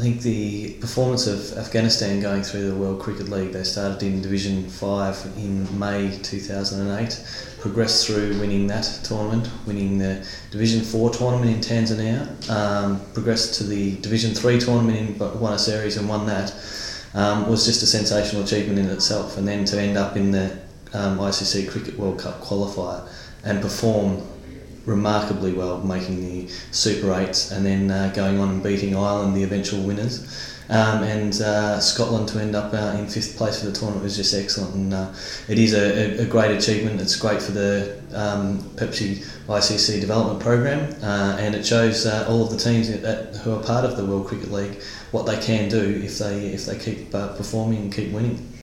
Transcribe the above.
think the performance of Afghanistan going through the World Cricket League, they started in Division 5 in May 2008, progressed through winning that tournament, winning the Division 4 tournament in Tanzania, progressed to the Division 3 tournament in Buenos Aires and won that, was just a sensational achievement in itself. And then to end up in the ICC Cricket World Cup qualifier and perform remarkably well, making the Super 8s and then going on and beating Ireland, the eventual winners, and Scotland to end up in 5th place for the tournament was just excellent. And it is a great achievement. It's great for the Pepsi ICC development program, and it shows all of the teams who are part of the World Cricket League what they can do if they keep performing and keep winning.